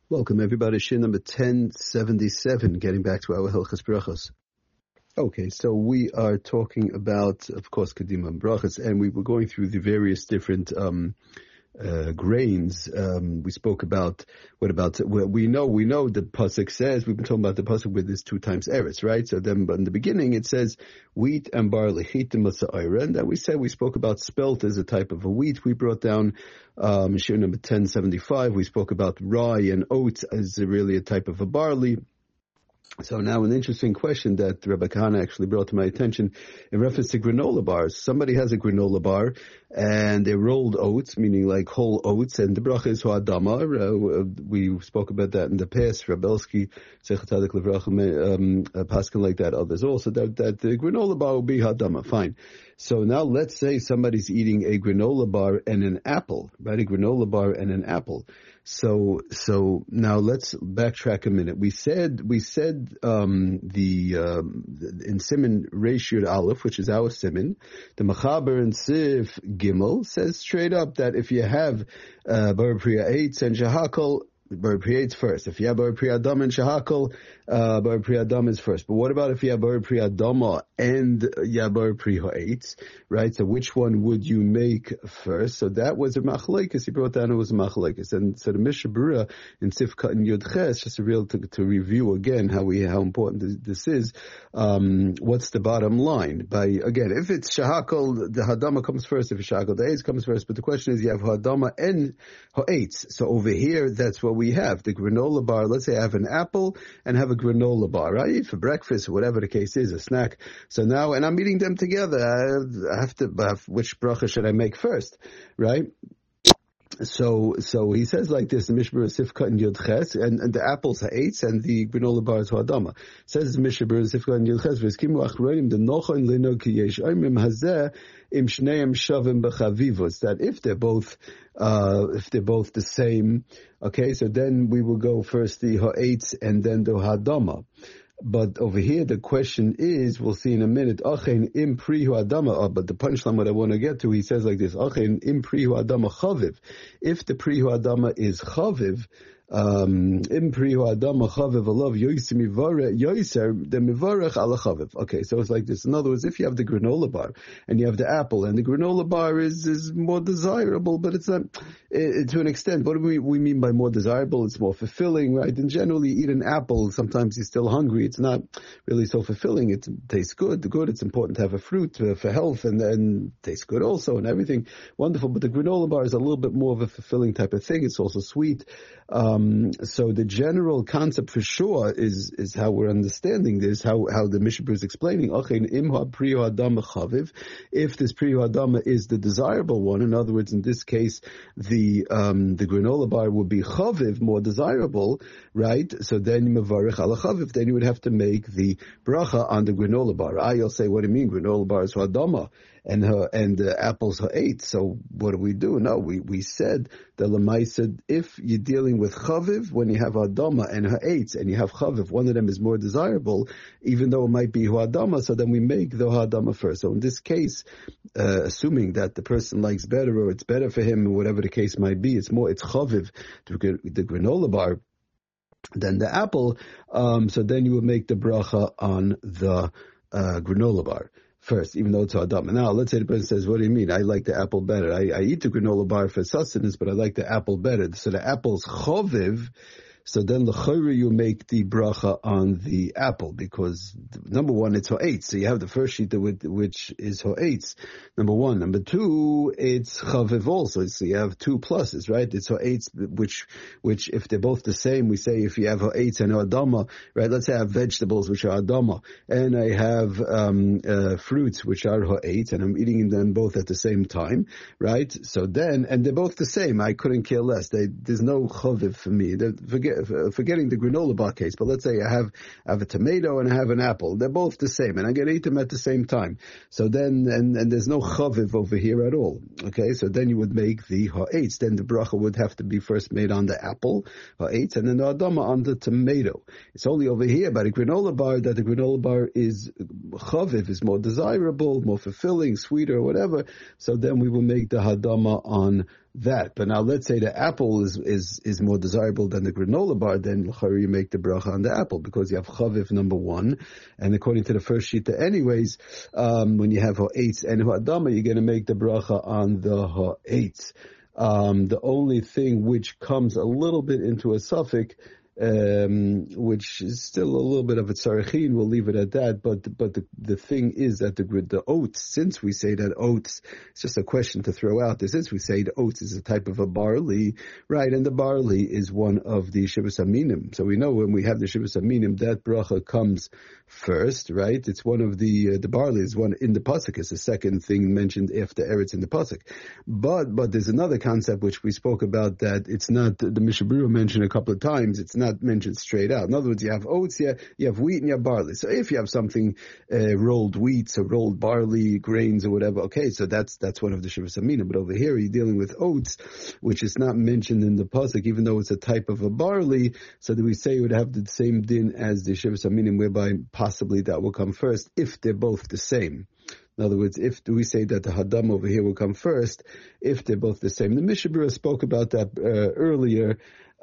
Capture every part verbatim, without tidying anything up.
Welcome, everybody. Shir number ten seventy-seven, getting back to our Hilchas Brachos. Okay, so we are talking about, of course, Kadima and Brachos, and we were going through the various different um, uh, grains. Um, we spoke about, what about, well, we know, we know the Pasuk says, we've been talking about the Pasuk with this two times eretz, right? So then, but in the beginning it says, wheat and barley, chitim masa'ira, and then we said, we spoke about spelt as a type of a wheat. We brought down Um, Shir number ten seventy-five, we spoke about rye and oats as really a type of a barley. So now an interesting question that Rebbe Kahana actually brought to my attention in reference to granola bars. Somebody has a granola bar and they're rolled oats, meaning like whole oats, and the bracha is ho'adama. Uh, we spoke about that in the past. Rabelsky, Sechet Tzadik Livracha, um, uh, Paskin like that, others also, that, that the granola bar will be ho'adama. Fine. So now let's say somebody's eating a granola bar and an apple, right? A granola bar and an apple. So, so now let's backtrack a minute. We said, we said, um, the, um, in Siman Reishud Aleph, which is our Siman, the Machaber and Sif Gimel says straight up that if you have, uh, Bar Priya Eitz and Shahakal, Bar Priya Eitz first. If you have Bar Priya Adam and Shahakal, uh, Bar Priya Adam is first. But what about if you have Bar Priya Adama and you have Bar Priya Eitz, right? So which one would you make first? So that was a machlekes. He brought down it was a machlekes. And so the Mishnah Berurah in Sifkat and Yud Ches, just a real to, to review again how we, how important this is. Um, what's the bottom line? By, again, if it's Shahakal, the Hadama comes first. If it's Shahakal, the Eitz comes first. But the question is, you have Hadama and Ha'etz. So over here, that's what we have. The granola bar, let's say I have an apple and have a granola bar. I eat for breakfast, whatever the case is, a snack. So now, and I'm eating them together. I have to, which bracha should I make first, right? So, so he says like this, the Mishnah Berurah Sifkat and Yud Ches, and, and the apples ha'etz, and the granola bar is ha'adama. Says the Mishnah Berurah Sifkat and Yud Ches, v'eskimu achronim the nochon lino ki yesh oimim hazeh im shneim shavim b'chavivos, that if they're both, uh, if they're both the same, okay, so then we will go first the ha'etz and then the ha'adama. But over here, the question is, we'll see in a minute, Achen im prihu adama, but the punchline what I want to get to, he says like this, Achen im prihu adama chaviv. If the prihu adama is chaviv, um, im prihu adama chaviv alav yoyser yoyser the mivarech ala chaviv. Okay, so it's like this. In other words, if you have the granola bar and you have the apple, and the granola bar is, is more desirable, but it's not, it, to an extent, what do we, we mean by more desirable? It's more fulfilling, right? And generally, you eat an apple, sometimes you're still hungry. It's not really so fulfilling. It tastes good. Good. It's important to have a fruit uh, for health, and then tastes good also, and everything wonderful. But the granola bar is a little bit more of a fulfilling type of thing. It's also sweet. Um, so the general concept for sure is is how we're understanding this. How how the Mishnah is explaining. If this priyu adama is the desirable one, in other words, in this case, the um, the granola bar would be chaviv, more desirable, right? So then mevarich ala chaviv. Then you would have to make the bracha on the granola bar. I, you'll say, what do you mean? Granola bar is hadama, and her and the apples her eight. So what do we do? No, we we said the lemaisa, if you're dealing with chaviv, when you have hadama and her eight, and you have chaviv, one of them is more desirable, even though it might be hadama. So then we make the hadama first. So in this case, uh, assuming that the person likes better, or it's better for him, or whatever the case might be, it's more it's chaviv, the, the granola bar, than the apple, um, so then you would make the bracha on the uh, granola bar first, even though it's hadam. Now, let's say the person says, what do you mean? I like the apple better. I, I eat the granola bar for sustenance, but I like the apple better. So the apple's choviv. So then l'chayra you make the bracha on the apple, because number one, it's ha'etz. So you have the first sheet which is ha'etz. Number one. Number two, it's chaviv also. So you have two pluses, right? It's ha'etz, which, which if they're both the same, we say if you have ha'etz and adama, right? Let's say I have vegetables which are adama, and I have, um, uh, fruits which are ha'etz, and I'm eating them both at the same time, right? So then, and they're both the same. I couldn't care less. They, there's no chaviv for me. They're, forget, forgetting the granola bar case, but let's say I have, I have a tomato and I have an apple. They're both the same, and I'm going to eat them at the same time. So then, and, and there's no chaviv over here at all. Okay, so then you would make the ha'etz. Then the bracha would have to be first made on the apple, ha'etz, and then the adama on the tomato. It's only over here by the granola bar that the granola bar is, chaviv is more desirable, more fulfilling, sweeter, whatever. So then we will make the hadama on that. But now let's say the apple is is is more desirable than the granola bar, then l'chayr you make the bracha on the apple because you have chaviv number one, and according to the first shita, anyways, um, when you have ha'etz and ha'adama, you're going to make the bracha on the ha'etz. Um, the only thing which comes a little bit into a suffix, um, which is still a little bit of a tzarichin, we'll leave it at that, but but the the thing is that the the oats, since we say that oats, it's just a question to throw out there, since we say the oats is a type of a barley, right, and the barley is one of the shivas aminim, so we know when we have the shivas aminim, that bracha comes first, right, it's one of the, uh, the barley is one in the pasuk, it's the second thing mentioned after eretz in the pasuk, but but there's another concept which we spoke about that it's not, the Mishnah Berurah mentioned a couple of times, it's not not mentioned straight out. In other words, you have oats, yeah, you have wheat, and you have barley. So if you have something uh, rolled wheats or rolled barley, grains or whatever, okay, so that's that's one of the shivas aminim. But over here, you're dealing with oats, which is not mentioned in the pasuk, even though it's a type of a barley. So that we say it would have the same din as the shivas aminim, whereby possibly that will come first if they're both the same. In other words, if we say that the hadam over here will come first, if they're both the same. The Mishnah Berurah spoke about that uh, earlier.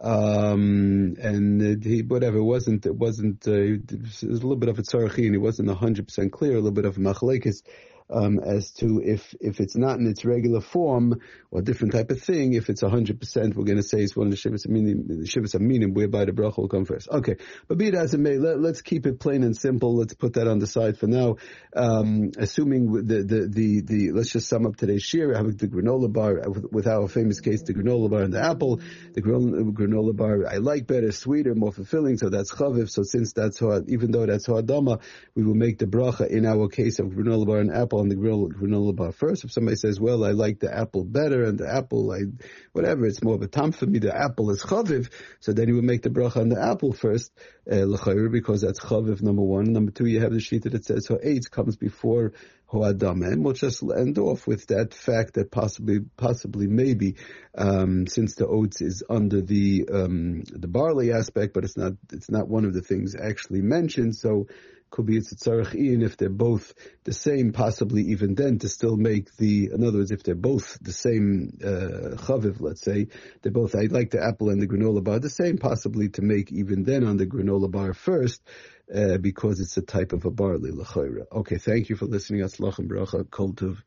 Um, and he, whatever, it wasn't, it wasn't, uh, it was a little bit of a tzarachin, it wasn't a hundred percent clear, a little bit of a machlekes, um, as to if, if it's not in its regular form, or a different type of thing, if it's a hundred percent, we're going to say it's one of the shivas aminim, the shivas aminim, whereby the bracha will come first. Okay. But be it as it may, let, let's keep it plain and simple. Let's put that on the side for now. Um, assuming the, the, the, the, let's just sum up today's shir, having the granola bar, with, with our famous case, the granola bar and the apple. The granola, granola bar I like better, sweeter, more fulfilling, so that's chaviv. So since that's how, even though that's ha'adama, we will make the bracha in our case of granola bar and apple on the granola, granola bar first. If somebody says, well, I like the apple better, and the apple, I, whatever, it's more of a tam for me, the apple is chaviv, so then you will make the bracha on the apple first, uh, l'chayr, because that's chaviv number one. Number two, you have the shita that says, so eitz comes before ho'adam, and we'll just end off with that fact that possibly, possibly, maybe, um, since the oats is under the um, the barley aspect, but it's not, it's not one of the things actually mentioned, so could be it's a tzarech in if they're both the same, possibly even then to still make the, in other words, if they're both the same uh, chaviv, let's say, they're both, I like the apple and the granola bar the same, possibly to make even then on the granola bar first, uh, because it's a type of a barley, l'chayra. Okay, thank you for listening. Atzlach and bracha, kol tov.